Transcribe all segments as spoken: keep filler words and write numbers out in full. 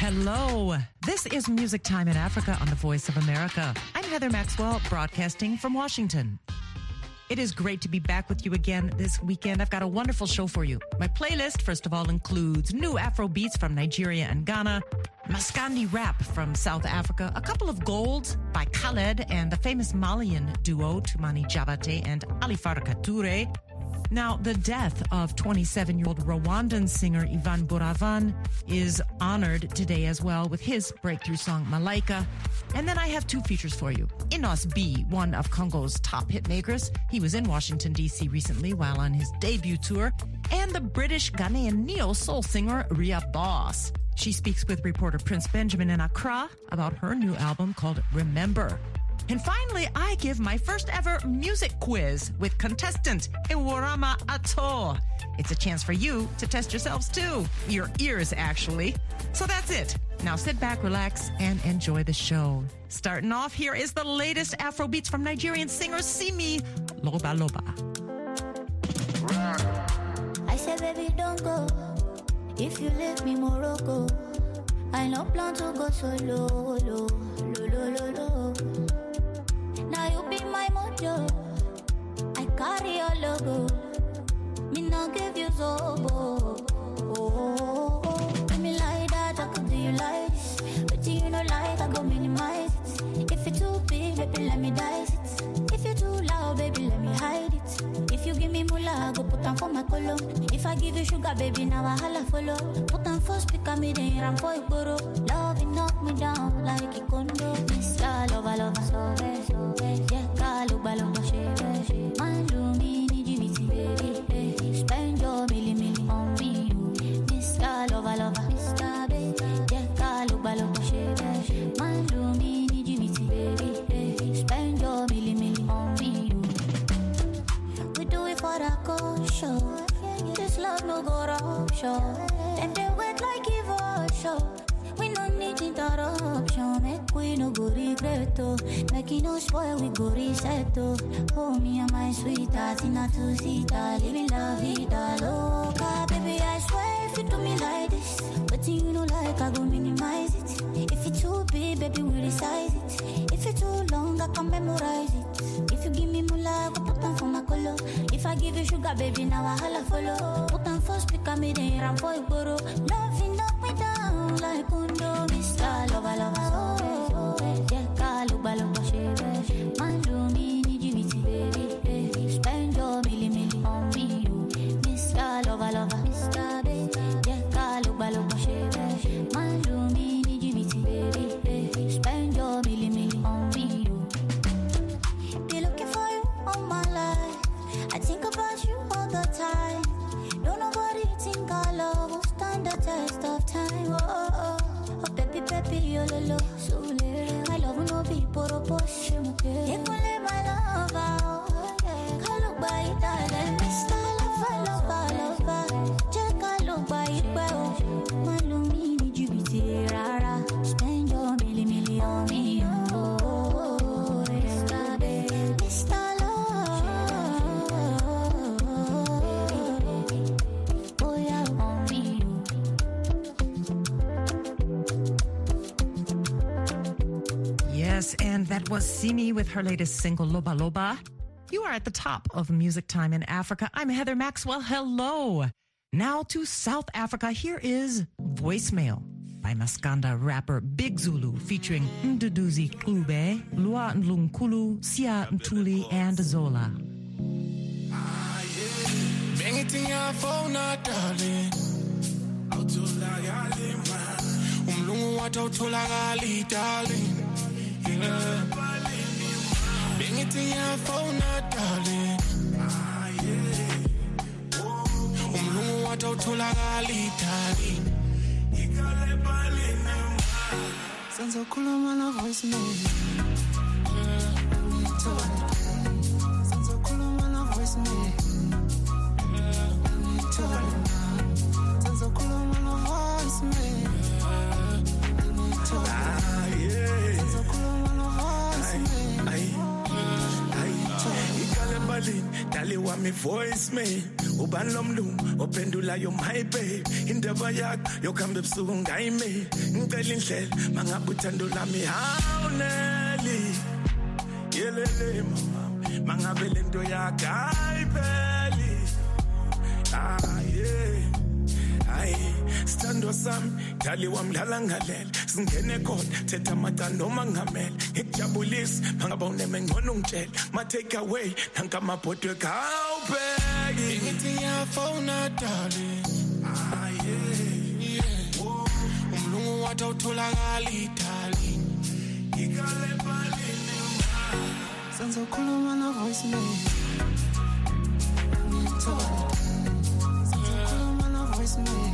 hello. This is Music Time in Africa on the Voice of America. I'm Heather Maxwell, broadcasting from Washington. It is great to be back with you again this weekend. I've got a wonderful show for you. My playlist, first of all, includes new Afro beats from Nigeria and Ghana, Maskandi rap from South Africa, a couple of golds by Khaled and the famous Malian duo Toumani Diabaté and Ali Farka Touré. Now, the death of twenty-seven-year-old Rwandan singer Ivan Buravan is honored today as well with his breakthrough song, Malaika. And then I have two features for you. Inos B, one of Congo's top hitmakers. He was in Washington, D C recently while on his debut tour. And the British-Ghanaian neo-soul singer Ria Boss. She speaks with reporter Prince Benjamin in Accra about her new album called Remember. And finally, I give my first ever music quiz with contestant Iworama Ato. It's a chance for you to test yourselves too. Your ears, actually. So that's it. Now sit back, relax, and enjoy the show. Starting off, here is the latest Afro beats from Nigerian singer Simi Loba Loba. I said, baby, don't go. If you leave me, Morocco. I no plan to go solo, lo, lo, lo, lo, lo. Now you be my mojo. I carry your logo. Me not give you zobo. Oh, oh, oh. Let me like that, I could do you like this. But you know like, I go minimize it. If it's too big, baby, let me dice it. If you're too loud, baby, let me hide it. If you give me moolah, I go put on for my color. If I give you sugar, baby, now I holla follow. Put on first, pick up me, then ram for it, boro. Love, it knock me down like a condo. Miss ya, lover, lover, so bad, so bad. Yeah, call, balongo, shake, man, do me, need you, baby, baby. Spend your milli, milli on me, you. Miss ya, lover, lover, Miss ya, baby. Yeah, call, balongo, shake, man, do me, need you, baby, baby. Spend your milli, milli on me, you. We do it for the culture. This love no go wrong, show. Them they wait like evolution. We no need interruption. Make we no go regret oh. Make it no spoil, we go reset oh. Oh me and my sweetheart in a two-seater, living la vida loca. Baby I swear if you do me like this, but you know like I go minimize it. If it's too big, baby we resize it. If it's too long, I can memorize it. If you give me moolah, I go put on for my color. If I give you sugar, baby, now I holla follow. Put on first, pick up me, then ram for it, boro. Loving knock me down like condo. Mister Lover, lover, so yeah, call, balongo, shake. Man, do me, need you, baby, baby. Spend your milli, milli on me, you. Mister Lover, lover, Mister Baby, yeah, call, balongo, shake. Man, do me, need you, baby, baby. Spend your milli, milli on me, you. Be looking for you all my life. I think about you all the time. Don't nobody think our love will stand the test of time. Oh, oh, oh, oh baby, baby, oh, lo, lo, so little. My love will not be por a push. You can let my love out. Can't look by it, darling. Mister Lover, lover, lover. Just can't look by it, well. My love, me, need you, be rara. Spend your milli, milli on me, oh, oh, oh, Mister Baby, Mister and that was Simi with her latest single, Loba Loba. You are at the top of Music Time in Africa. I'm Heather Maxwell. Hello. Now to South Africa. Here is Voicemail by Maskanda rapper Big Zulu featuring Mduduzi Kube, Lua Ndlunkulu, Sia Ntuli, and Zola. Bring it in your phone, darling. Ah, yeah. Um, what out to la galita. Sanzo Kulomana voice me. Sanzo Kulomana voice me. Sanzo Kulomana voice me. Ah, yeah. Sanzo Kulomana voice me. Dali wa mi voice me. Uban lomlum, opendula yo my babe. Indaba yak, yo kambe busuku ngayime. Ngicela indlela, mangabuthando lami hawneli. Yelele mama, mangabe lento yakhe ayipheli. Ah yeah. Ay, stando sami, dali wamdlala ngalela. Singene kodwa, thetha mata noma ngamela. Ngikujabulisa, mangabone mengcono ngitshela. Ma take away, nanka mabhodwe kawubheki. Ngithi ngiyafona darling. Ah yeah, yeah. Umlungu wathi awutholakali darling. Ngikale balini ma. Senzokhuluma na voice mail. Ngithola. Senzokhuluma na voice mail.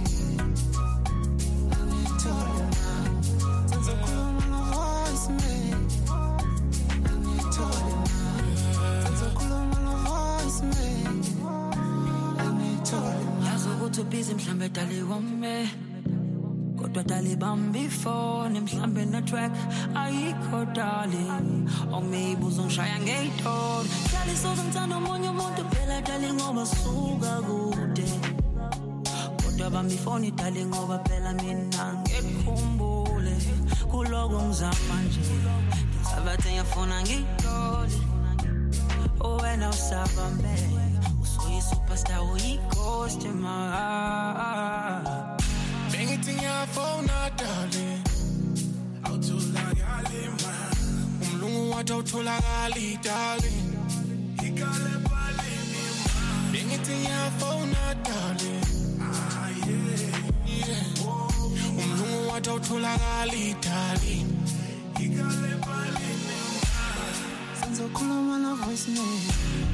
To busy mhlambe dali wame kodwa dali bambi phone mhlambe na track ayikho darling or maybe uzongishaya ngeyithole dali sozomthanda omunye umuntu phela dali ngoba suka kude kodwa bambi phone dali ngoba phela mina ngikukhumbule kuloko ngizama nje ngisabathe ngiyafuna ngiyithole oh wena usabambe superstar we ghost in my heart. Bang it in your phone, darling. Out to lagali man. Umlungu wathi awutholakali darling. Ikale balini man. Bang it in your phone, darling. Ah yeah, yeah. Umlungu wathi awutholakali darling. Ikale balini man. Senzokhuluma na voice mail.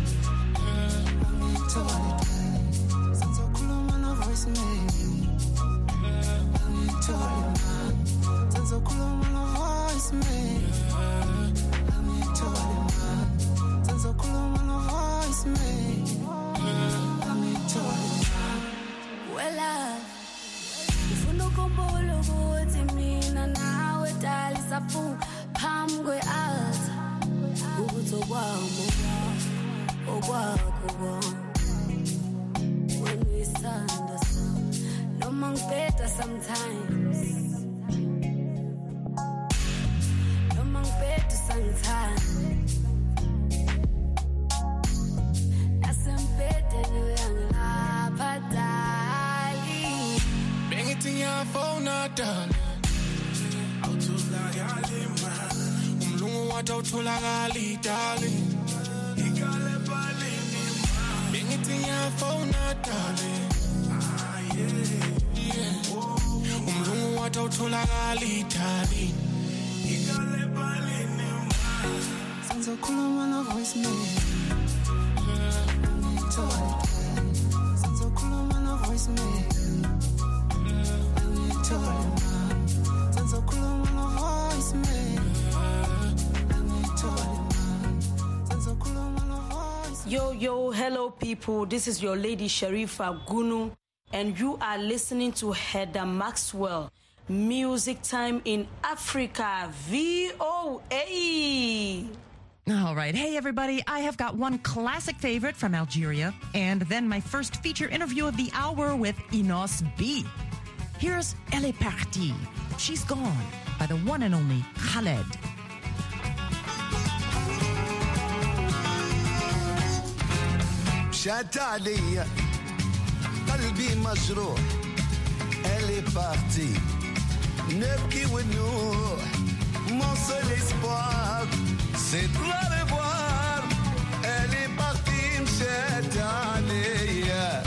Senzokhuluma na voice mail. Senzokhuluma na voice mail. Senzokhuluma na voice mail. Well, ufuna ukukhumbula ukuthi mina nawe dali safu phambi kwe-altar ukuthi okwami okwakho kwami. No man better sometimes. No man better sometimes. Nasem better young padali. Bang it in your phone, darling. Awutholakali man. Umlungu wathi awutholakali darling. Ikale balini man. Bang it in your phone, darling. Umlungu wathi awutholakali darling. Ikale balini ma. Senzokhuluma na voice mail. Senzokhuluma na voice mail. Senzokhuluma na voice mail. Yo, yo, hello people. This is your lady Sharifa Gunu. And you are listening to Heather Maxwell, Music Time in Africa, V O A. All right. Hey, everybody. I have got one classic favorite from Algeria, and then my first feature interview of the hour with Inos B. Here's Elle est partie. She's Gone by the one and only Khaled. مشات عليا قلبي مجروح Elle est partie نبكي ونوح Mon seul espoir c'est de la revoir Elle est partie مشات عليا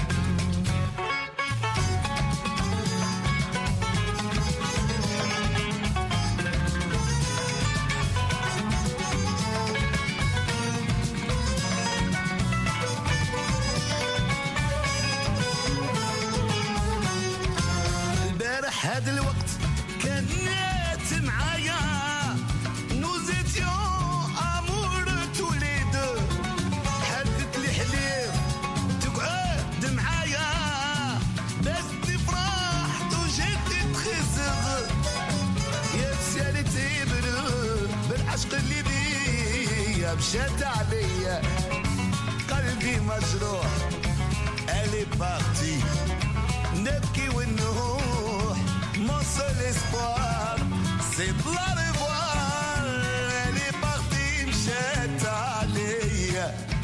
هذا الوقت كانت معايا نوزيتيو امور توليد حدت لي حليف تقعد معايا باش تفرح وجيت تخزغ يا بسالتي بالعشق اللي بيا مشات عليا قلبي مجروح elle est partie. Nebki Winouh, mon seul espoir, c'est de la revoir. Elle est partie, m'chette allée.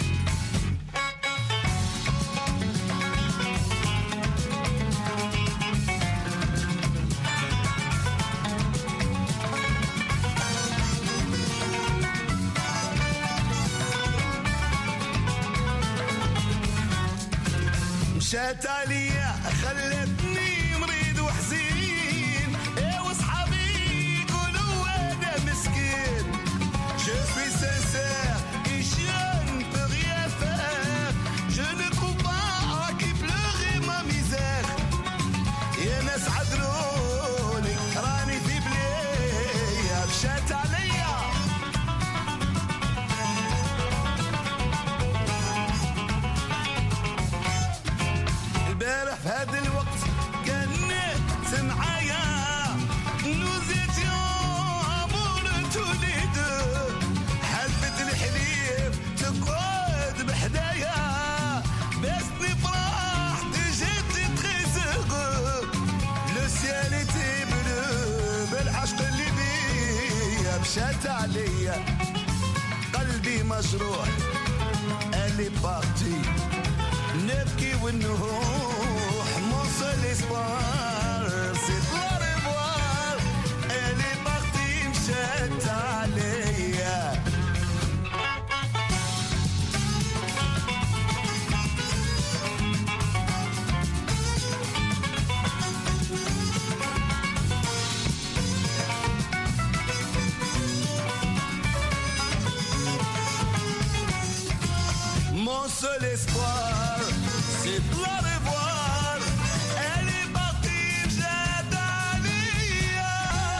مشات عليا خلتني مريض وحزين ايه وصحابي يقولوا انا مسكين je suis sincère et je ne peux rien faire je ne trouve pas qui pleurer ma misère يا ناس عذروني راني في بلية مشات عليا البارح في هذا الوقت كانت معايا nous étions amoureux tous les deux حلفت الحليف تقعد بحدايا بس نفرح j'étais très heureux le ciel était bleu بالعشق اللي بيا مشات عليا قلبي مجروح elle est partie نبكي ونروح mon seul espoir c'est de la revoir elle est partie مشات عليا mon seul espoir c'est de la revoir elle est partie m'chette عليا.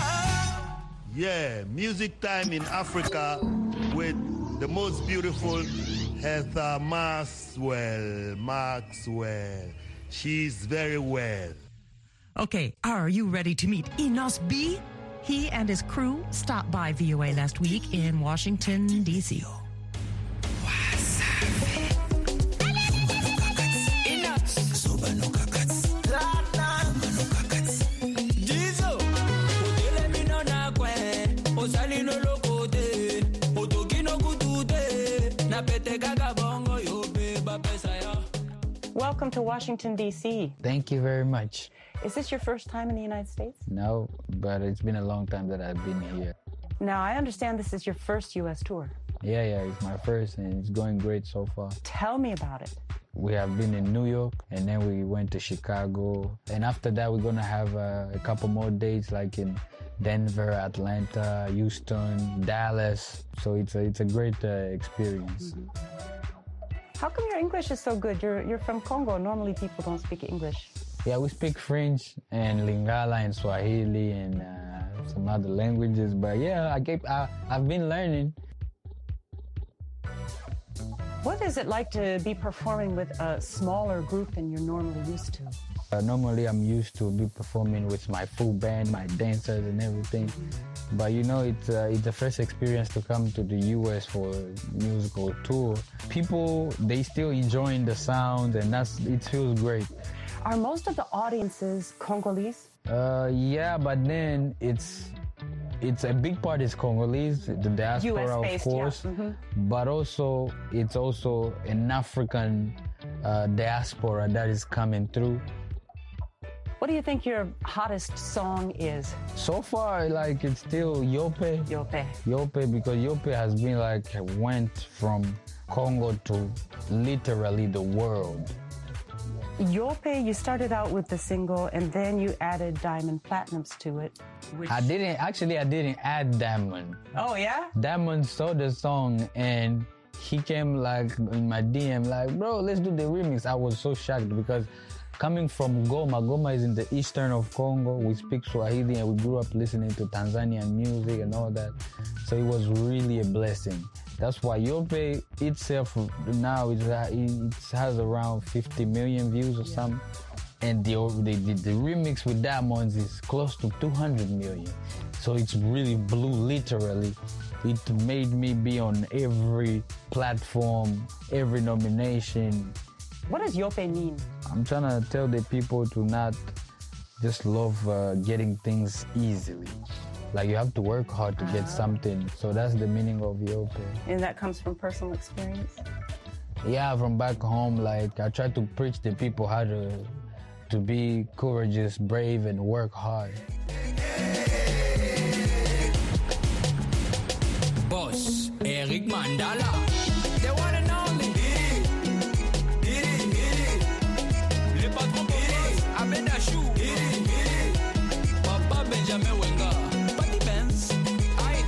Yeah, music time in Africa with the most beautiful Heather Maxwell. Maxwell. She's very well. Okay, are you ready to meet Enos B? He and his crew stopped by V O A last week in Washington, D C Welcome to Washington, D C. Thank you very much. Is this your first time in the United States? No, but it's been a long time that I've been here. Now, I understand this is your first U S tour. Yeah, yeah, it's my first and it's going great so far. Tell me about it. We have been in New York and then we went to Chicago. And after that, we're going to have uh, a couple more dates like in Denver, Atlanta, Houston, Dallas. So it's a, it's a great uh, experience. Mm-hmm. How come your English is so good? You're you're from Congo. Normally people don't speak English. Yeah, we speak French and Lingala and Swahili and uh, some other languages. But yeah, I keep, I, I've been learning. What is it like to be performing with a smaller group than you're normally used to? Uh, normally I'm used to be performing with my full band, my dancers and everything. But you know, it's, uh, it's the first experience to come to the U S for a musical tour. People, they still enjoying the sound and that's, it feels great. Are most of the audiences Congolese? Uh, yeah, but then it's, it's a big part is Congolese, the diaspora of course, yeah. Mm-hmm. but also it's also an African uh, diaspora that is coming through. What do you think your hottest song is? So far, like it's still Yope. Yope. Yope, because Yope has been like went from Congo to literally the world. Yope, you started out with the single and then you added Diamond Platinums to it. Which... I didn't, actually I didn't add Diamond. Oh yeah? Diamond saw the song and he came like in my D M like, bro, let's do the remix. I was so shocked because coming from Goma, Goma is in the eastern of Congo. We speak Swahili and we grew up listening to Tanzanian music and all that. So it was really a blessing. That's why Yope itself now it, it has around fifty million views or something. And the, the, the, the remix with Diamonds is close to two hundred million. So it's really blew literally. It made me be on every platform, every nomination. What does Yope mean? I'm trying to tell the people to not just love uh, getting things easily. Like you have to work hard to get something. So that's the meaning of Yope. And that comes from personal experience? Yeah, from back home, like I try to preach to people how to to be courageous, brave, and work hard. Boss, Eric Mandala, the one and only. Le patron boss, Abed Achou. Papa Benjamin Wenga, Patty Benz. Aye.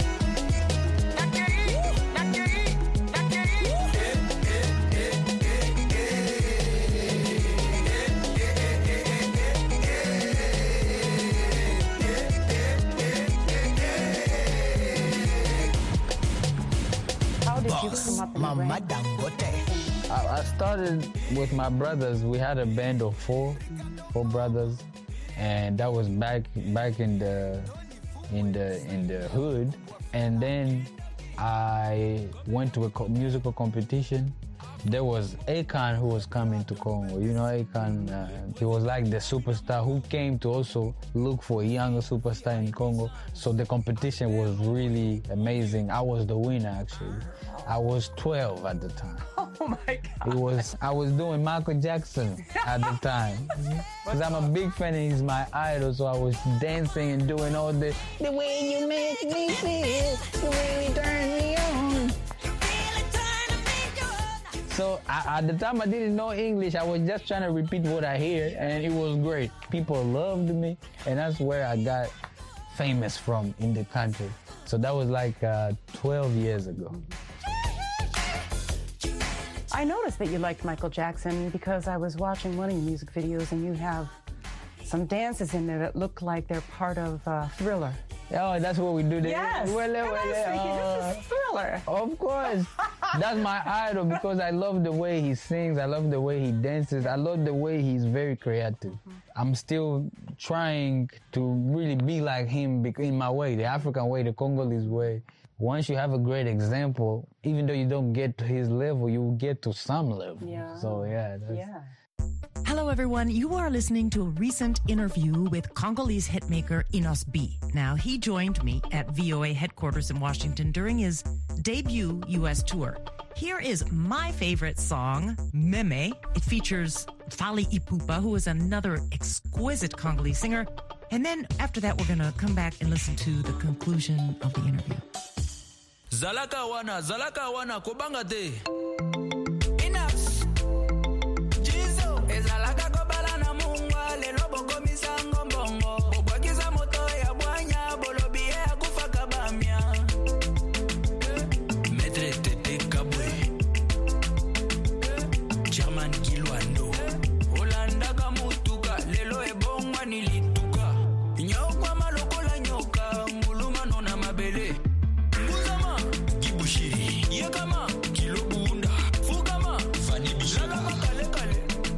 How did you come up in the Mama brand? Dangote. I, I started with my brothers. We had a band of four, four brothers, and that was back back in the in the in the hood. And then I went to a co- musical competition. There was Akon who was coming to Congo. You know Akon, uh, he was like the superstar who came to also look for a younger superstar in Congo. So the competition was really amazing. I was the winner actually. I was twelve at the time. Oh my God. It was I was doing Michael Jackson at the time because I'm a big fan and he's my idol. So I was dancing and doing all the the way you make me feel, the way you turn me on. So I, at the time I didn't know English. I was just trying to repeat what I hear, and it was great. People loved me, and that's where I got famous from in the country. So that was like uh, twelve years ago. I noticed that you liked Michael Jackson because I was watching one of your music videos and you have some dances in there that look like they're part of uh, Thriller. Oh, that's what we do there. Yes. Well, And I was well, thinking, uh, this is Thriller. Of course. That's my idol because I love the way he sings. I love the way he dances. I love the way he's very creative. I'm still trying to really be like him bec- in my way, the African way, the Congolese way. Once you have a great example, even though you don't get to his level, you will get to some level. Yeah. So, yeah. That's, Yeah. Hello, everyone. You are listening to a recent interview with Congolese hitmaker Enos B. Now, he joined me at V O A headquarters in Washington during his debut U S tour. Here is my favorite song, Meme. It features Fally Ipupa, who is another exquisite Congolese singer. And then after that, we're going to come back and listen to the conclusion of the interview. Zalaka wana, zalaka wana, kubanga te. Ezalaka kobala na mungwa lelo boko misango mbongo obwakiza moto ya bwanya bolobi ya kufaka bamya Maître Tete Kabwe Chairman Kilwando Olanda kamutuka lelo ebongwa nilituka nyokwa malokola nyoka nguluma nona mabele Nguzama Gibushiri Yekama Kilobunda Fukama Fani Bishaka kale kale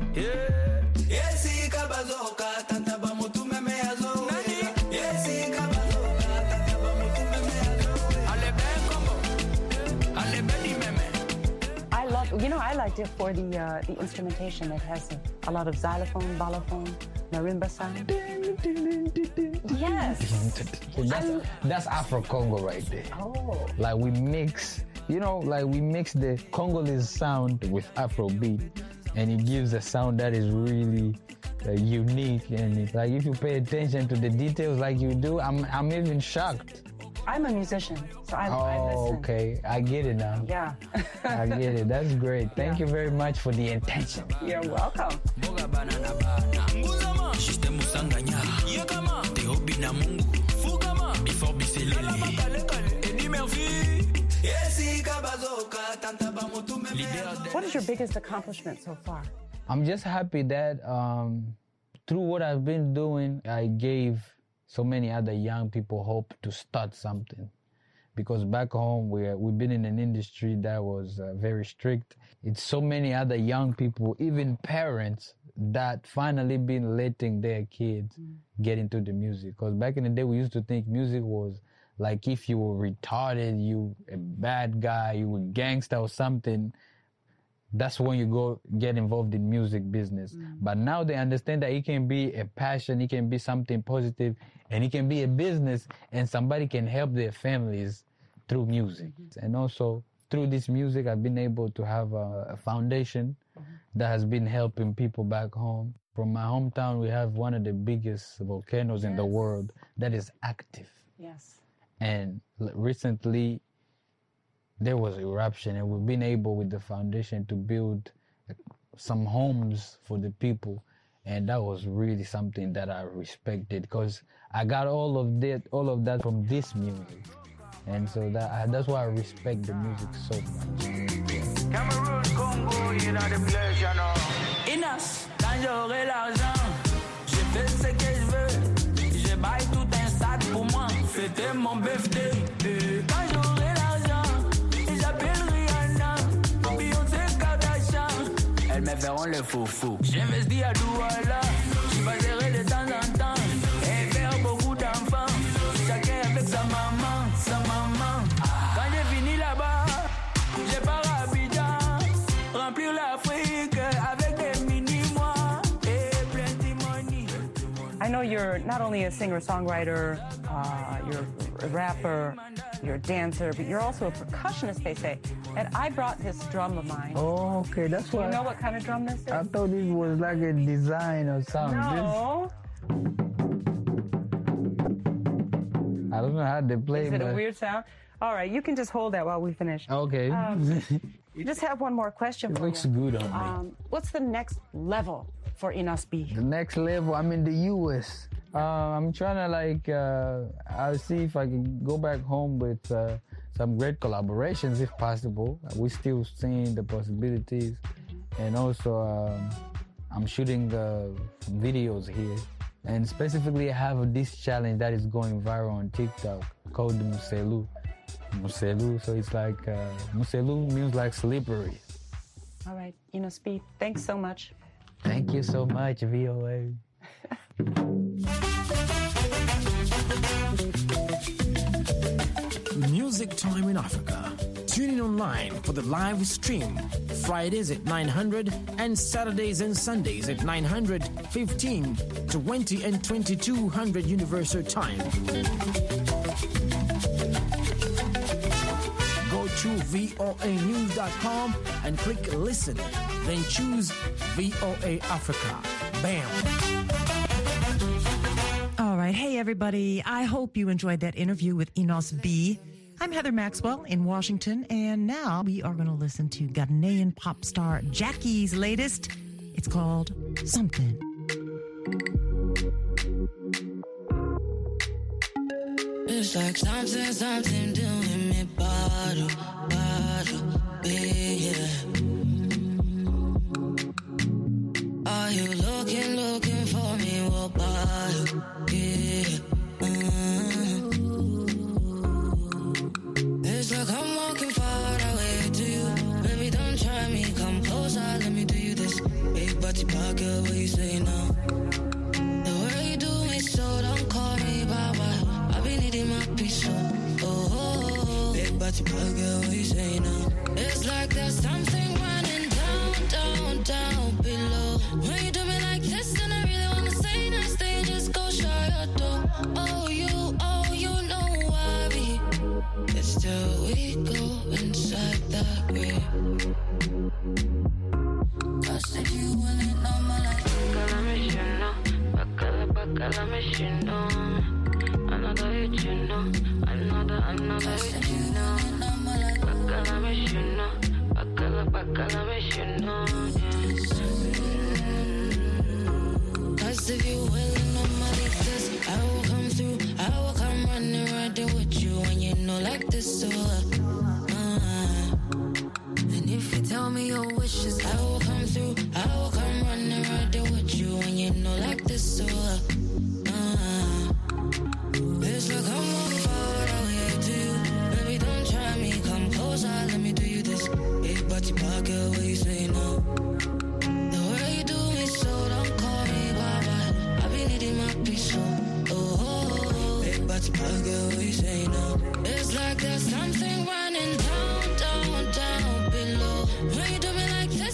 Yesi kabazoka tanta ba mutu meme yazo Yesi kabazoka tanta ba mutu meme yazo Ale ben kombo Ale beni meme I love, you know, I liked it for the uh, the instrumentation. It has a, a lot of xylophone, balafone, marimba sound. Yes. that's, that's Afro-Congo right there. Oh. Like we mix, you know, like we mix the Congolese sound with Afrobeat, and it gives a sound that is really uh, unique. And it, like if you pay attention to the details like you do, I'm I'm even shocked. I'm a musician, so I, I Oh, listen. okay, I get it now. Yeah. I get it. That's great. Thank Yeah. you very much for the intention. You're welcome. Boga banana bana Nguzama System usanganya Yekama Teobi na mungu Fukama Before biselele Kale kale Edi merci Yesi kabazoka tanta ba mutu meme yazo What is your biggest accomplishment so far? I'm just happy that um, through what I've been doing, I gave so many other young people hope to start something. Because back home, we're, we've been in an industry that was uh, very strict. It's so many other young people, even parents, that finally been letting their kids mm. get into the music. Because back in the day, we used to think music was like if you were retarded, you a bad guy, you were gangster or something. that's when you go get involved in music business. Mm. But now they understand that it can be a passion, it can be something positive, and it can be a business, and somebody can help their families through music. Mm-hmm. And also, through this music, I've been able to have a, a foundation mm-hmm. that has been helping people back home. From my hometown, we have one of the biggest volcanoes yes. in the world that is active. Yes. And recently, there was eruption, and we've been able with the foundation to build some homes for the people, and that was really something that I respected because I got all of that, all of that from this music, and so that I, that's why I respect the music so much. Cameroon, Congo, you know the place, you know. Inas, quand j'aurai l'argent, je fais ce que je veux, je baille tout un stade pour moi, c'était mon birthday. Quand j'aurai elles me feront le fou-fou. J'investis à Douala, je passerai de temps en temps et faire beaucoup d'enfants. Chacun avec sa maman, sa maman. Quand j'ai fini là-bas, je pars à Abidjan, remplir l'Afrique avec des mini-mois et plenty money. I know you're not only a singer-songwriter, uh, you're a rapper, you're a dancer, but you're also a percussionist, they say. And I brought this drum of mine. Oh, okay, that's Do why. you know what kind of drum this is? I thought this was like a design or something. No. I don't know how they play. Is it but... a weird sound? All right, you can just hold that while we finish. Okay. Um, just have one more question it for looks you. good on me. Um, what's the next level for Inos B? The next level, I'm in the U S. Uh, I'm trying to like, uh, I'll see if I can go back home with uh, some great collaborations if possible. We're still seeing the possibilities. And also, um, I'm shooting uh, videos here. And specifically, I have this challenge that is going viral on TikTok called Muselu. Muselu, so it's like, uh, Muselu means like slippery. All right, Inos B, thanks so much. Thank you so much, V O A. Music Time in Africa. Tune in online for the live stream. Fridays at nine hundred and Saturdays and Sundays at nine hundred, fifteen, twenty, and twenty-two hundred Universal Time. Go to V O A news dot com and click listen. Then choose V O A Africa. Bam. All right. Hey, everybody. I hope you enjoyed that interview with Inos B. I'm Heather Maxwell in Washington, and now we are going to listen to Ghanaian pop star Jackie's latest. It's called Something. It's like something, something doing me bottle, bottle, yeah. Are you looking, looking for me, what bottle, yeah. It's like I'm walking far away to you. Baby, don't try me, come closer, let me do you this. Big body pocket, what you say now? The way you do me so, don't call me Baba. I be needing my peace, so oh, oh, oh. Big body pocket, what you say now? It's like there's something running down, down, down below. When you do me like this, then I really wanna say next day, just go shut your door. Oh, you, oh, you know why we. It's still we go inside that way. Cause if you want it, no more like Bacala me, you know. Bacala, bacala me, you know. Another hit, you know. Another, another hit, you know. Bacala me, you know. Bacala, bacala me, you know. Cause if you willing on my like this, I will come through. I will come running right there with you. And you know like this, so uh, uh, and if you tell me your wishes, I will come through. I will come running right there with you. And you know like this, so uh, uh, it's like I'm walking far out here to you. Baby, don't try me, come closer, let me do you this. Big body pocket, what you say now? The way you do me so, don't call me Baba. I be needing my peace, so oh, oh, oh. Big body pocket, what you say now? It's like there's something running down, down, down below. When you do me like this,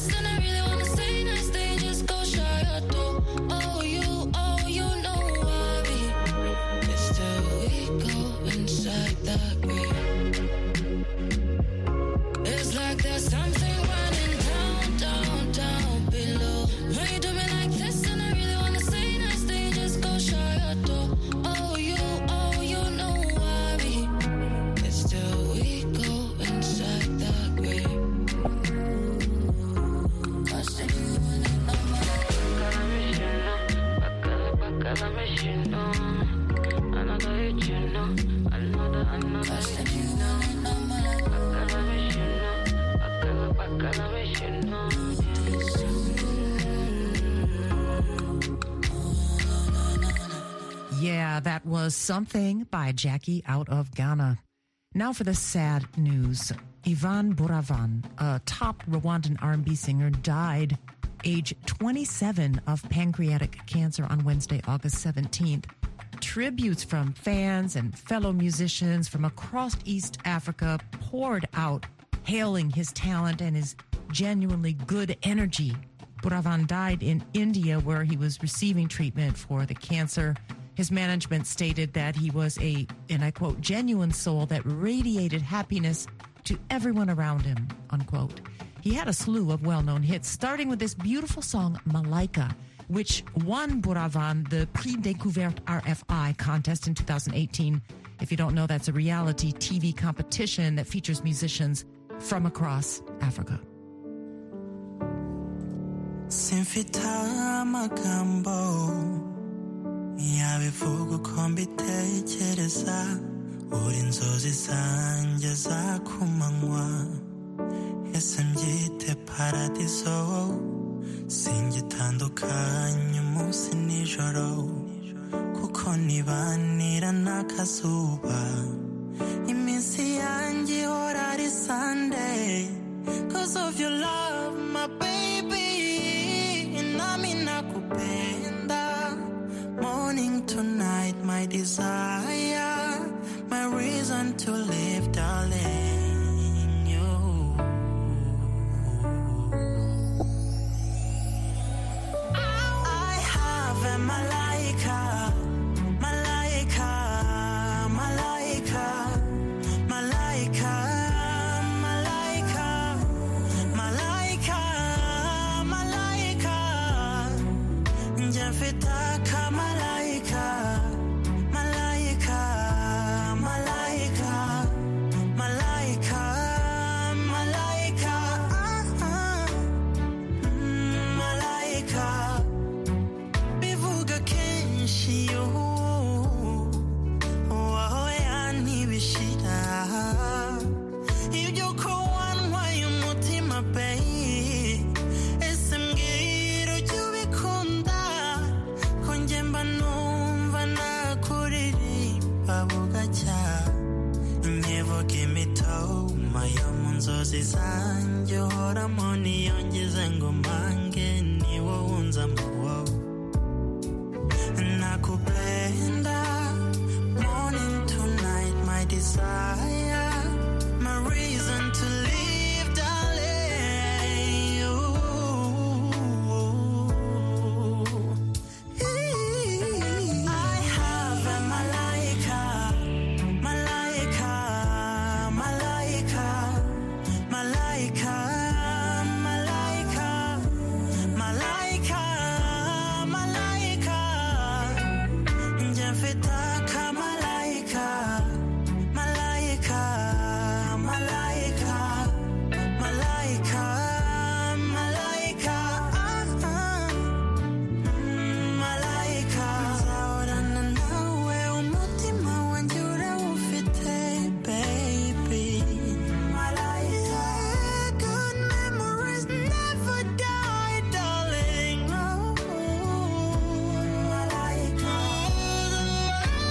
wish you know. Another hit, you know. Another, another hit, you know. Bacala wish you know. Bacala, bacala wish you know. Yeah, that was Something by Jackie out of Ghana. Now for the sad news. Yvonne Buravan, a top Rwandan R and B singer, died age twenty-seven of pancreatic cancer on Wednesday, August seventeenth. Tributes from fans and fellow musicians from across East Africa poured out, hailing his talent and his genuinely good energy. Buravan died in India, where he was receiving treatment for the cancer. His management stated that he was a, and I quote, genuine soul that radiated happiness to everyone around him, unquote. He had a slew of well-known hits, starting with this beautiful song, Malaika, which won Buravan the Prix Découverte R F I contest in two thousand eighteen. If you don't know, that's a reality T V competition that features musicians from across Africa. Simfita magambo yabivuga uko mbitekereza uri inzozi zanjye za kumanywa ese mbyite paradiso singitandukanye umunsi nijoro kuko nibanira n'akazuba iminsi yanjye ihora ari Sunday cause of your love my baby nami nakupenda morning to night, my desire, my reason to live, darling, you. I have a malaika, malaika, malaika, malaika, malaika, malaika, malaika, njafita kama inzozi zanjye uhoramo niyongeze ngo mpange ni wowe unzamo nakupenda morning to night my desire my reason to live darling you. I have a malaika malaika malaika malaika malaika malaika malaika njafita kama malaika malaika malaika malaika malaika malaika zaorana nawe umutima wanjye urawufite baby malaika good memories never die darling oh malaika malaika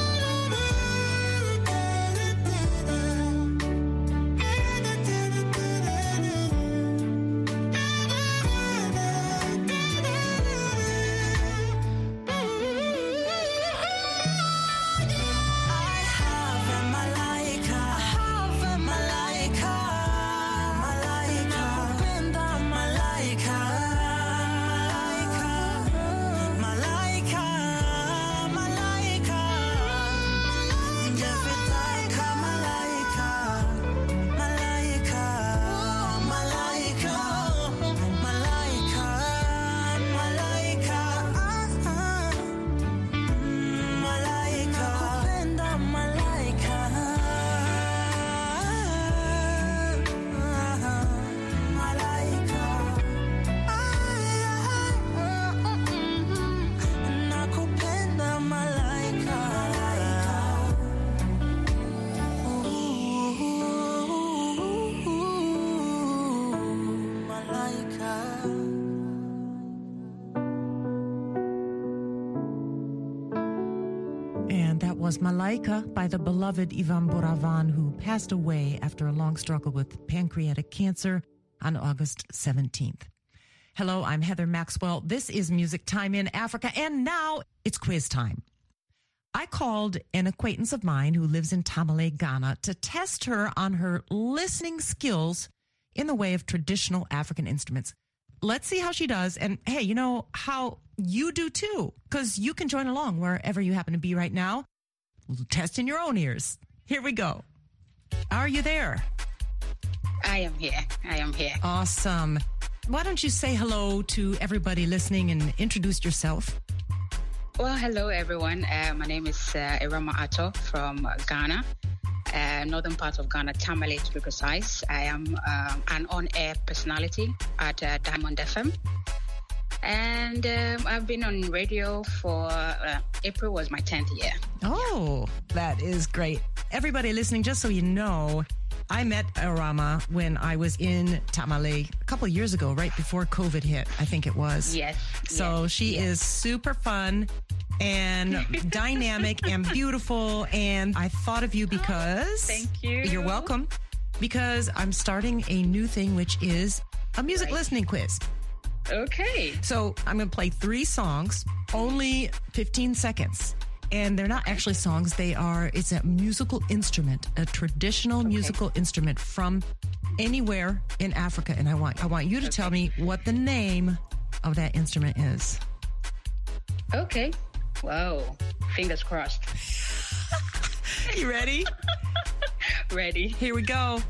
was Malaika by the beloved Ivan Buravan, who passed away after a long struggle with pancreatic cancer on August seventeenth. Hello, I'm Heather Maxwell. This is Music Time in Africa, and now it's quiz time. I called an acquaintance of mine who lives in Tamale, Ghana, to test her on her listening skills in the way of traditional African instruments. Let's see how she does. And hey, you know how you do too, because you can join along wherever you happen to be right now. Test in your own ears. Here we go. Are you there? I am here. I am here. Awesome. Why don't you say hello to everybody listening and introduce yourself? Well, hello, everyone. Uh, my name is uh, Irama Ato from Ghana, uh, northern part of Ghana, Tamale to be precise. I am um, an on-air personality at uh, Diamond F M. And um, I've been on radio for, uh, April was my tenth year. Oh, that is great. Everybody listening, just so you know, I met Irama when I was in Tamale a couple of years ago, right before COVID hit, I think it was. Yes. So yes, she yes. is super fun and dynamic and beautiful. And I thought of you because... Oh, thank you. You're welcome. Because I'm starting a new thing, which is a music right. listening quiz. Okay. So I'm going to play three songs, only fifteen seconds. And they're not actually songs. They are, it's a musical instrument, a traditional okay. musical instrument from anywhere in Africa. And I want, I want you to okay. tell me what the name of that instrument is. Okay. Whoa. Fingers crossed. You ready? Ready. Here we go.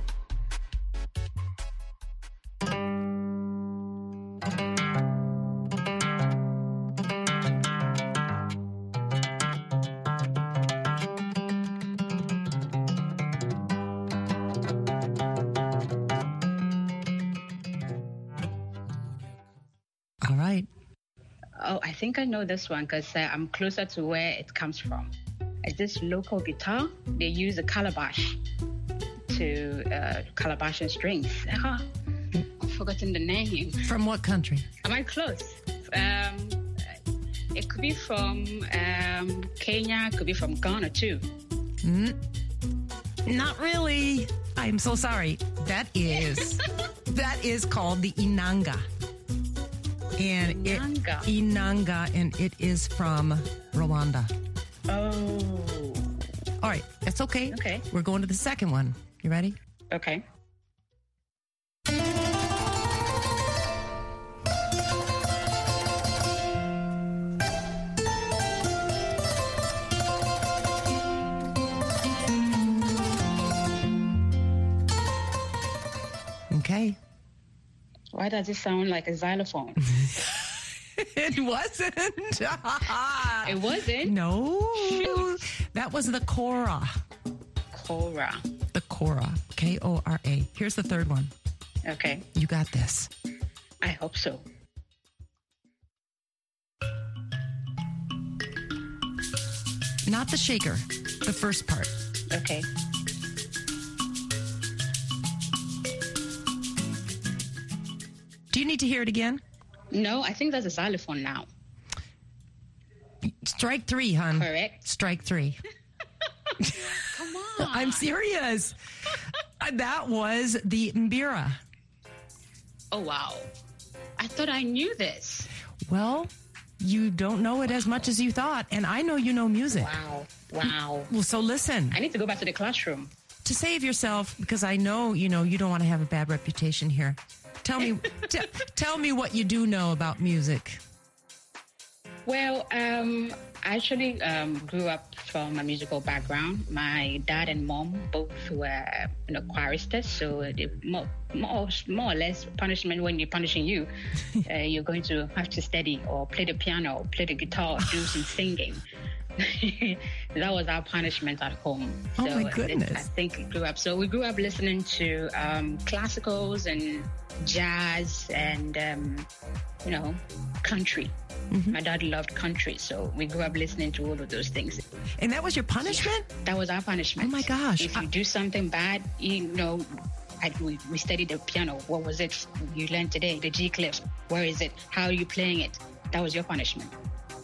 All right. Oh, I think I know this one because uh, I'm closer to where it comes from. It's this local guitar. They use a calabash to uh, calabash and strings. Uh, I've forgotten the name. From what country? Am I close? Um, it could be from um, Kenya. It could be from Ghana too. Mm, not really. I'm so sorry. That is that is called the inanga. And Inanga. It, Inanga, and it is from Rwanda. Oh. All right, that's okay. Okay. We're going to the second one. You ready? Okay. Okay. Why does it sound like a xylophone? It wasn't. It wasn't? No. Shoot. That was the kora. Kora. The kora. K O R A. Here's the third one. Okay. You got this. I hope so. Not the shaker. The first part. Okay. Do you need to hear it again? No, I think that's a xylophone now. Strike three, hon. Correct. Strike three. Come on. I'm serious. That was the mbira. Oh, wow. I thought I knew this. Well, you don't know it as much as you thought, and I know you know music. Wow. Wow. Well, so listen. I need to go back to the classroom. To save yourself, because I know, you know, you don't want to have a bad reputation here. Tell me, t- tell me what you do know about music. Well, um, I actually um, grew up from a musical background. My dad and mom both were, you know, choristers, so the more, more, more or less punishment when they're punishing you, uh, you're going to have to study or play the piano, or play the guitar, or do some singing. That was our punishment at home. Oh, so my goodness. I think we grew up. So we grew up listening to um, classicals and jazz and, um, you know, country. Mm-hmm. My dad loved country, so we grew up listening to all of those things. And that was your punishment? Yeah, that was our punishment. Oh, my gosh. If you I- do something bad, you know, I, we, we studied the piano. What was it you learned today? The G clef. Where is it? How are you playing it? That was your punishment.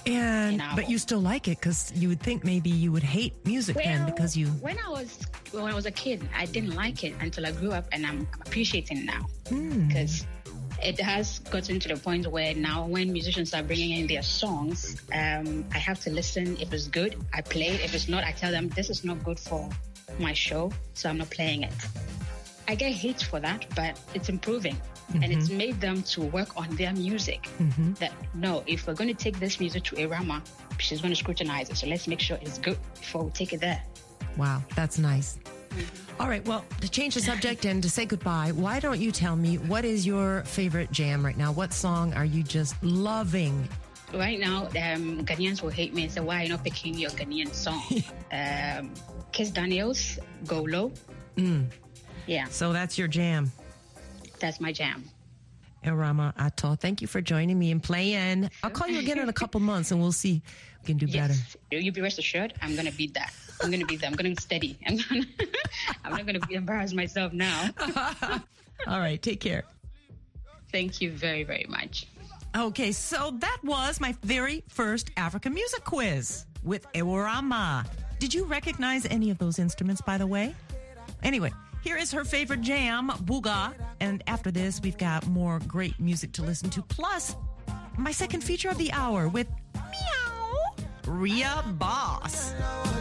And you know. but you still like it because you would think maybe you would hate music well, then because you. When I was when I was a kid, I didn't like it until I grew up, and I'm appreciating it now because Mm. it has gotten to the point where now when musicians are bringing in their songs, um, I have to listen. If it's good, I play it. If it's not, I tell them this is not good for my show, so I'm not playing it. I get hate for that, but it's improving. And it's made them to work on their music. Mm-hmm. That, no, if we're going to take this music to Erama, she's going to scrutinize it. So let's make sure it's good before we take it there. Wow, that's nice. All right, well, to change the subject and to say goodbye, why don't you tell me what is your favorite jam right now? What song are you just loving? Right now, um, Ghanaians will hate me and say, why are you not picking your Ghanaian song? um, Kiss Daniels, Go Low. Mm. Yeah. So that's your jam. That's my jam. Erama Ato, thank you for joining me and playing. I'll call you again in a couple months and we'll see if we can do better. Yes. You be rest assured, I'm going to beat that. I'm going to beat that. I'm going to be steady. I'm, gonna I'm not going to embarrass myself now. All right, take care. Thank you very, very much. Okay, so that was my very first African music quiz with Erama. Did you recognize any of those instruments, by the way? Anyway, here is her favorite jam, Booga. And after this, we've got more great music to listen to. Plus, my second feature of the hour with Meow, Rhea Boss.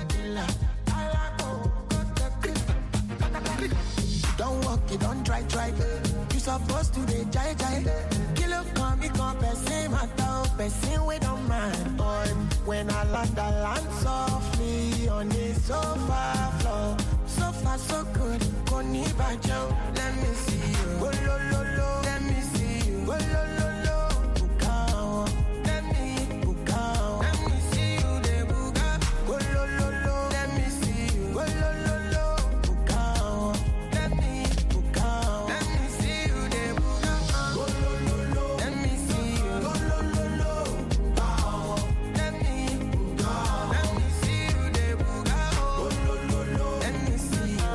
Don't walk it, don't try, try. You supposed to be jai jai. Kill up, come, me come, person, matter, person, we don't mind. Boy, when I land, I land softly on the sofa floor. So far, so good. Koni bajo, let me see you. Oh, lo, lo, lo. Let me see you. Oh, lo, lo, lo. Bukao. Let me bukao. Let me see you, de buka. Oh, lo, lo, lo. Let me see you. Oh, lo, lo, lo. Bukao. Let me bukao. Let me see you, de buka. Oh, lo, lo, lo. Let me see you. Oh, lo, lo, lo. Bukao. Let me bukao. Let me see you, de buka. Oh, lo, lo, lo. Let me see you.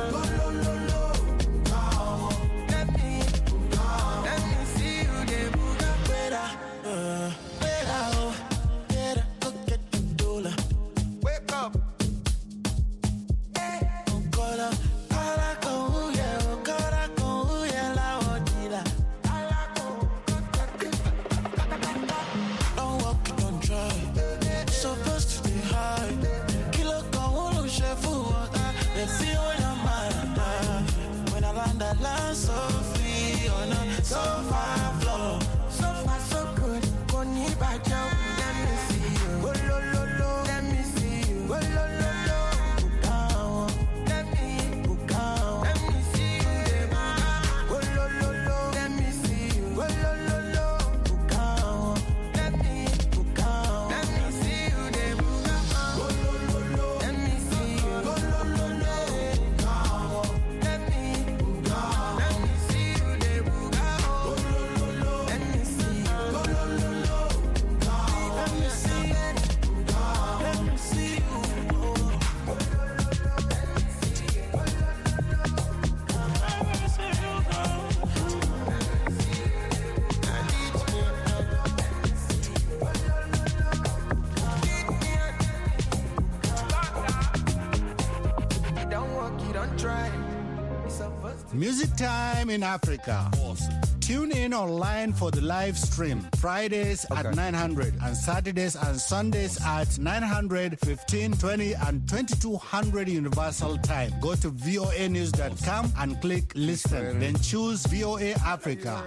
Music Time in Africa. Awesome. Tune in online for the live stream. Fridays okay. at nine hundred and Saturdays and Sundays at nine hundred, fifteen, twenty and twenty-two hundred Universal Time. Go to V O A news dot com and click listen. Then choose V O A Africa.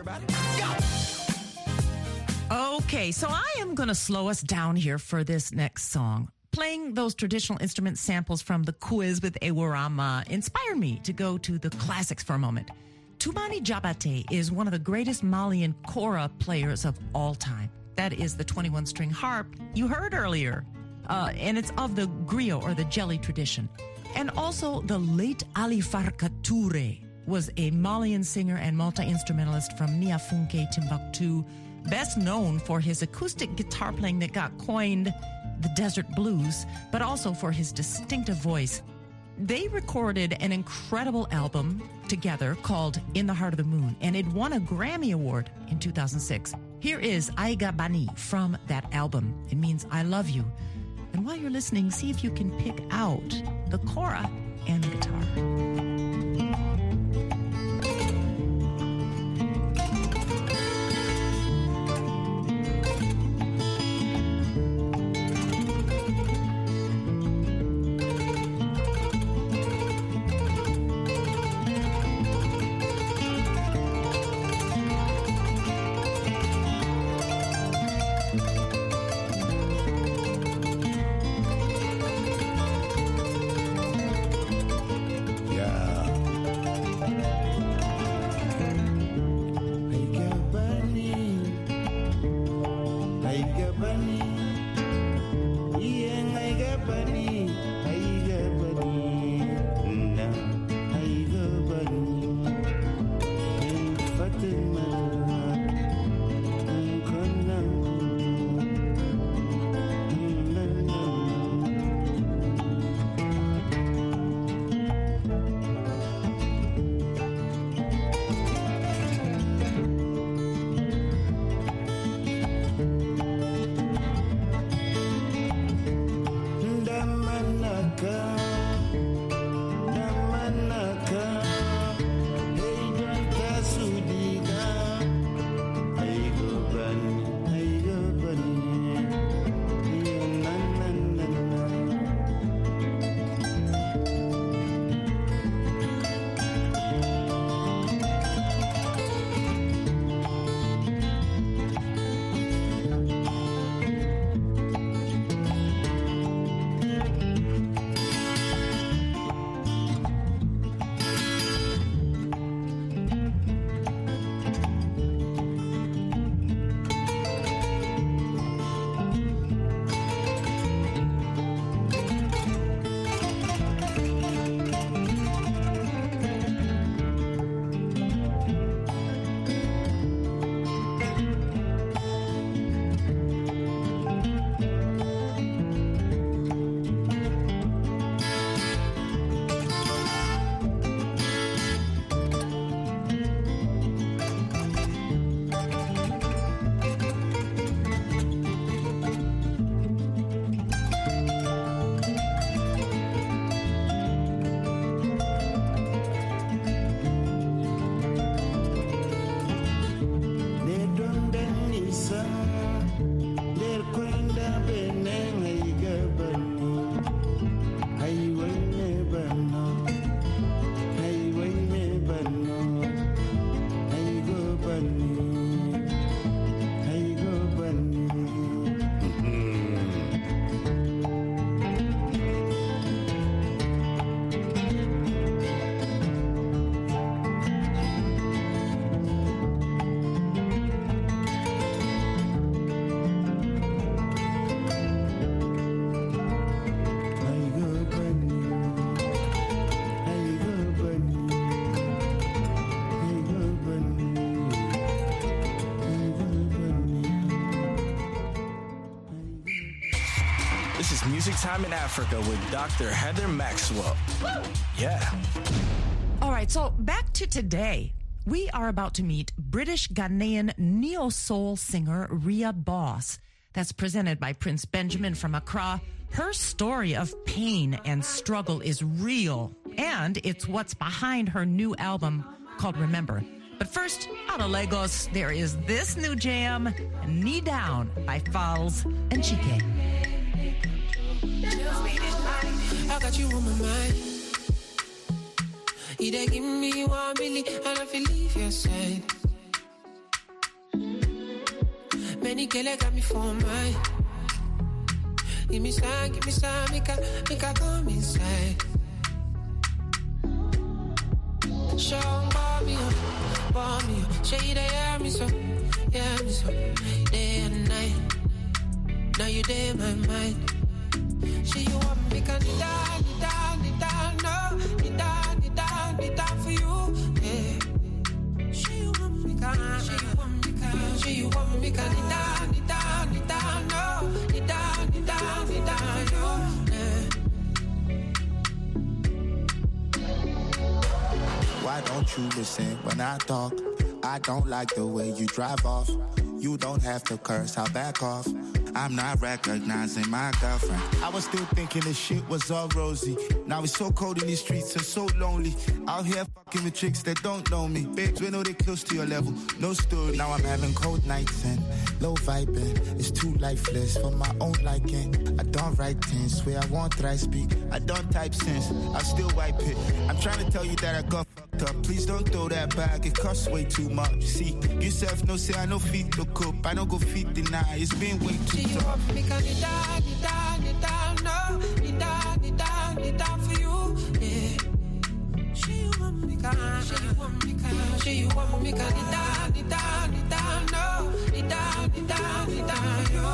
Okay, so I am going to slow us down here for this next song. Playing those traditional instrument samples from the quiz with Erama inspired me to go to the classics for a moment. Toumani Diabaté is one of the greatest Malian kora players of all time. That is the twenty-one string harp you heard earlier. Uh, and it's of the griot or the jelly tradition. And also the late Ali Farka Touré was a Malian singer and multi-instrumentalist from Niafunke, Timbuktu, best known for his acoustic guitar playing that got coined the desert blues, but also for his distinctive voice. They recorded an incredible album together called In the Heart of the Moon, and it won a Grammy Award in two thousand six. Here is Aiga Bani from that album. It means I love you. And while you're listening, see if you can pick out the kora and the guitar. This is Music Time in Africa with Doctor Heather Maxwell. Yeah. All right, so back to today. We are about to meet British Ghanaian neo-soul singer Rhea Boss. That's presented by Prince Benjamin from Accra. Her story of pain and struggle is real, and it's what's behind her new album called Remember. But first, out of Lagos, there is this new jam, Knee Down by Falz and Chike. I got you on my mind. You dey give me one billy and I feel leave your side. Many killer got me for mine. Give me some, give me some, make I, make I come inside. Show me up, bomb me up. Show you they hear me so, hear me so. Day and night, now you there in my mind. She you want me, make I kneel down, kneel down, kneel down, no. Kneel down, kneel down, kneel down for you, yeah. She you want me, can, she you want me, can, she you want me, can kneel down, kneel down, kneel down, no. Kneel down, kneel down, kneel down for you, yeah. why don't you listen when I talk? I don't like the way you drive off. You don't have to curse, I'll back off. I'm not recognizing my girlfriend. I was still thinking this shit was all rosy. Now it's so cold in these streets and so lonely. Out here fucking with chicks that don't know me. Babes, we know they close to your level. No story. Now I'm having cold nights and low vibing. It's too lifeless for my own liking. I don't write things where I want to speak. I don't type sense. I still wipe it. I'm trying to tell you that I got fucked up. Please don't throw that back. It costs way too much. See, yourself no say I no feet look up. I don't go feet deny. It's been way too you want me, cause you down, you down, you down, no, you down, you down, you down for you, yeah. She want me, cause, she want me, cause, she want me, cause you down, you down, you down, no, you down, you down, you down, you,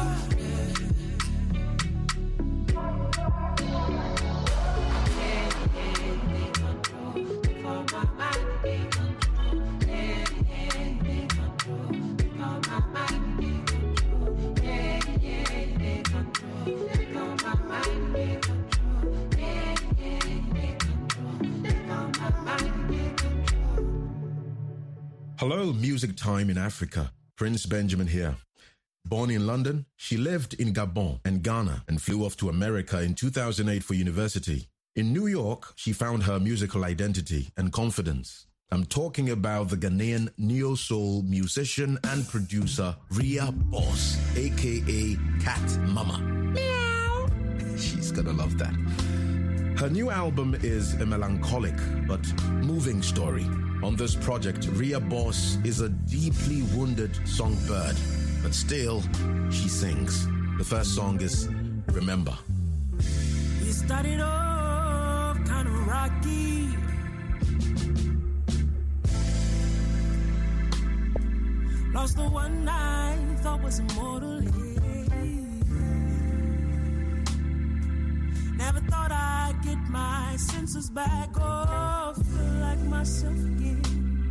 Hello, Music Time in Africa. Prince Benjamin here. Born in London, she lived in Gabon and Ghana and flew off to America in two thousand eight for university. In New York, she found her musical identity and confidence. I'm talking about the Ghanaian neo-soul musician and producer Rhea Boss, aka Cat Mama. Meow. She's gonna love that. Her new album is a melancholic but moving story. On this project, Rhea Boss is a deeply wounded songbird, but still, she sings. The first song is Remember. We started off kind of rocky. Lost the one I thought was immortal. Never thought I'd get my senses back or feel like myself again.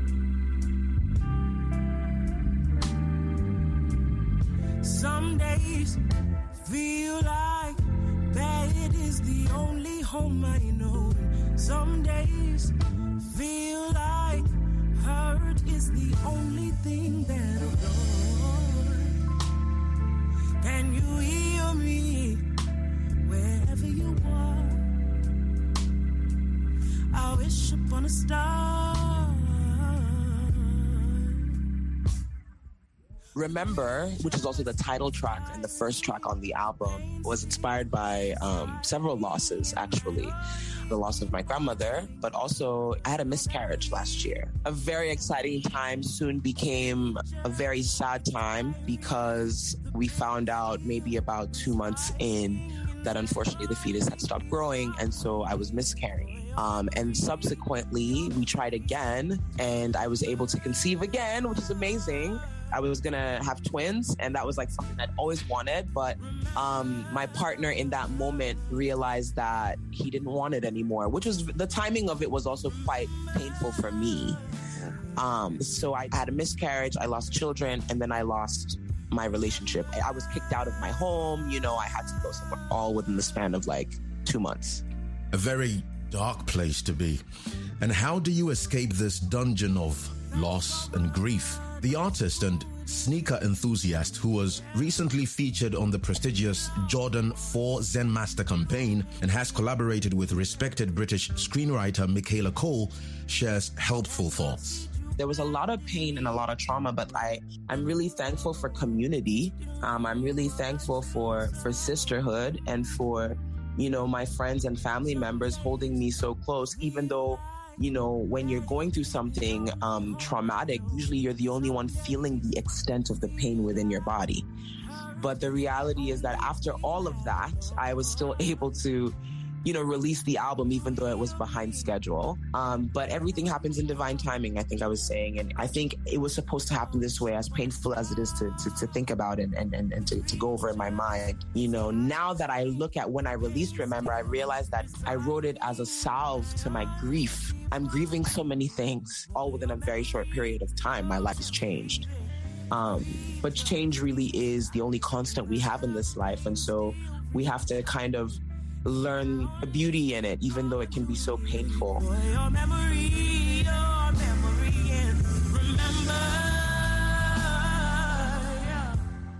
Some days feel like bed is the only home I know. Some days feel like hurt is the only thing that I've done. Can you hear me? Wherever you are, I wish upon a star. Remember, which is also the title track and the first track on the album, was inspired by um, several losses, actually. The loss of my grandmother, but also I had a miscarriage last year. A very exciting time soon became a very sad time because we found out maybe about two months in that unfortunately the fetus had stopped growing, and so I was miscarrying. Um, and subsequently, we tried again, and I was able to conceive again, which is amazing. I was gonna have twins, and that was like something I'd always wanted, but um, my partner in that moment realized that he didn't want it anymore, which was, the timing of it was also quite painful for me. Um, so I had a miscarriage, I lost children, and then I lost my relationship. I was kicked out of my home, you know, I had to go somewhere, all within the span of like two months. A very dark place to be. And how do you escape this dungeon of loss and grief? The artist and sneaker enthusiast who was recently featured on the prestigious Jordan four Zen Master campaign and has collaborated with respected British screenwriter Michaela Cole shares helpful thoughts. There was a lot of pain and a lot of trauma, but I, I'm really thankful for community. Um, I'm really thankful for, for sisterhood and for, you know, my friends and family members holding me so close, even though, you know, when you're going through something um, traumatic, usually you're the only one feeling the extent of the pain within your body. But the reality is that after all of that, I was still able to, you know, release the album, even though it was behind schedule. Um, but everything happens in divine timing, I think I was saying. And I think it was supposed to happen this way, as painful as it is to, to, to think about it and, and, and to, to go over in my mind. You know, now that I look at when I released Remember, I realized that I wrote it as a salve to my grief. I'm grieving so many things, all within a very short period of time. My life has changed. Um, but change really is the only constant we have in this life. And so we have to kind of learn the beauty in it, even though it can be so painful. Your memory, your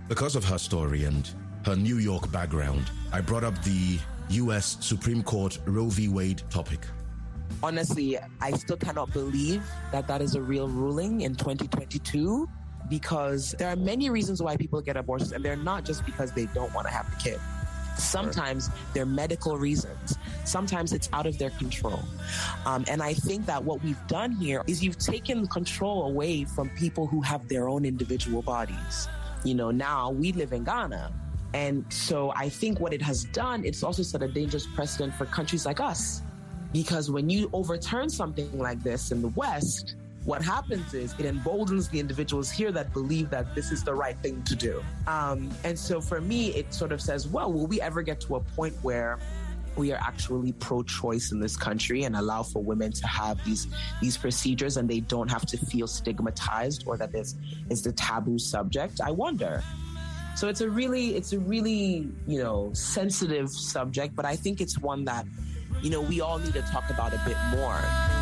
Because of her story and her New York background, I brought up the U S Supreme Court Roe v. Wade topic. Honestly, I still cannot believe that that is a real ruling in twenty twenty-two, because there are many reasons why people get abortions, and they're not just because they don't want to have the kid. Sometimes they're medical reasons. Sometimes it's out of their control. Um, and I think that what we've done here is you've taken control away from people who have their own individual bodies. You know, now we live in Ghana. And so I think what it has done, it's also set a dangerous precedent for countries like us. Because when you overturn something like this in the West, what happens is it emboldens the individuals here that believe that this is the right thing to do. Um, and so for me, it sort of says, well, will we ever get to a point where we are actually pro-choice in this country and allow for women to have these these procedures and they don't have to feel stigmatized, or that this is the taboo subject? I wonder. So it's a really, it's a really, you know, sensitive subject, but I think it's one that, you know, we all need to talk about a bit more.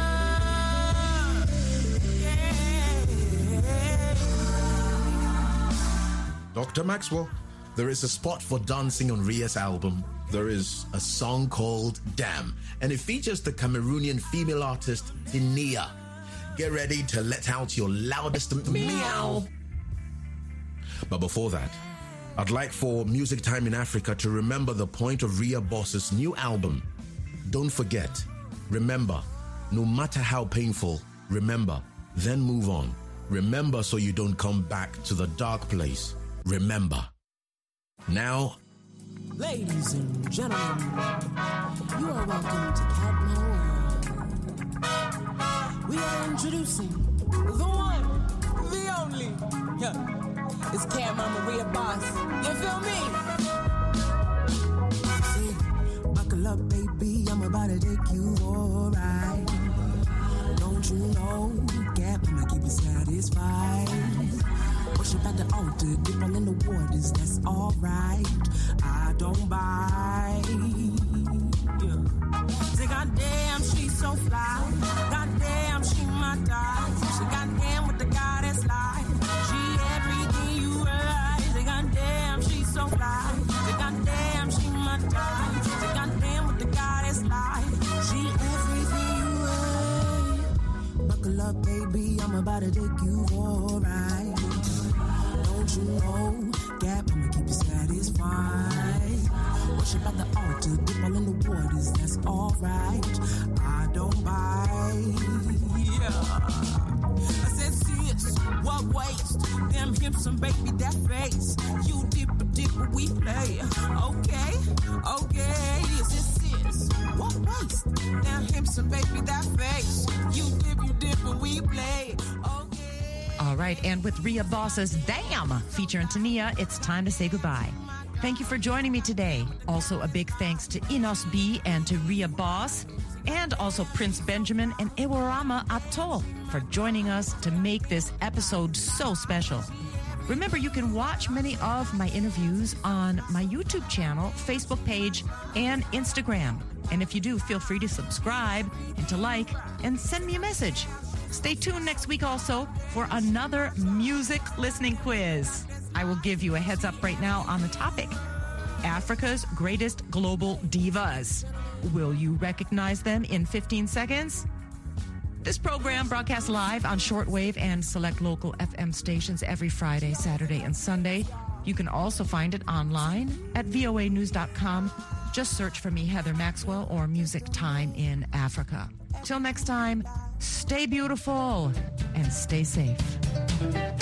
Doctor Maxwell, there is a spot for dancing on Ria's album. There is a song called Damn, and it features the Cameroonian female artist Tinia. Get ready to let out your loudest meow. But before that, I'd like for Music Time in Africa to remember the point of Ria Boss's new album. Don't forget, remember, no matter how painful, remember, then move on. Remember so you don't come back to the dark place. Remember. Now, ladies and gentlemen, you are welcome to Cadmo World. We are introducing the one, the only. Yeah. It's Cam, I'm Maria Boss. You feel me? See, buckle up, baby. I'm about to take you for a ride. Don't you know? Cap, I'ma keep you satisfied. Worship at the altar, dip all in the waters, that's alright. I don't bite. Yeah. Say, goddamn, she's so fly. Goddamn, she my die. She goddamn with the goddess life. She everything you realize. Say, goddamn, she's so fly. Say, goddamn, she my die. Say, goddamn with the goddess life. She everything you realize. Buckle up, baby, I'm about to take you for a ride. Don't you know, Gap, I'ma keep you satisfied. Worship at the altar, dip all in the waters, that's alright. I don't bite. Yeah. I said, sis, what waste? Them hips and baby, that face. You dip a dip, we play. Okay, okay. Yes, it sis, what waste? Them hips and baby, that face. You dip, you dip, and we play. Okay. All right, and with Ria Boss's Damn featuring Tania, it's time to say goodbye. Thank you for joining me today. Also, a big thanks to Enos B and to Ria Boss, and also Prince Benjamin and Ewarama Atol for joining us to make this episode so special. Remember, you can watch many of my interviews on my YouTube channel, Facebook page, and Instagram. And if you do, feel free to subscribe and to like and send me a message. Stay tuned next week also for another music listening quiz. I will give you a heads up right now on the topic. Africa's greatest global divas. Will you recognize them in fifteen seconds? This program broadcasts live on shortwave and select local F M stations every Friday, Saturday, and Sunday. You can also find it online at V O A news dot com. Just search for me, Heather Maxwell, or Music Time in Africa. Till next time, stay beautiful and stay safe.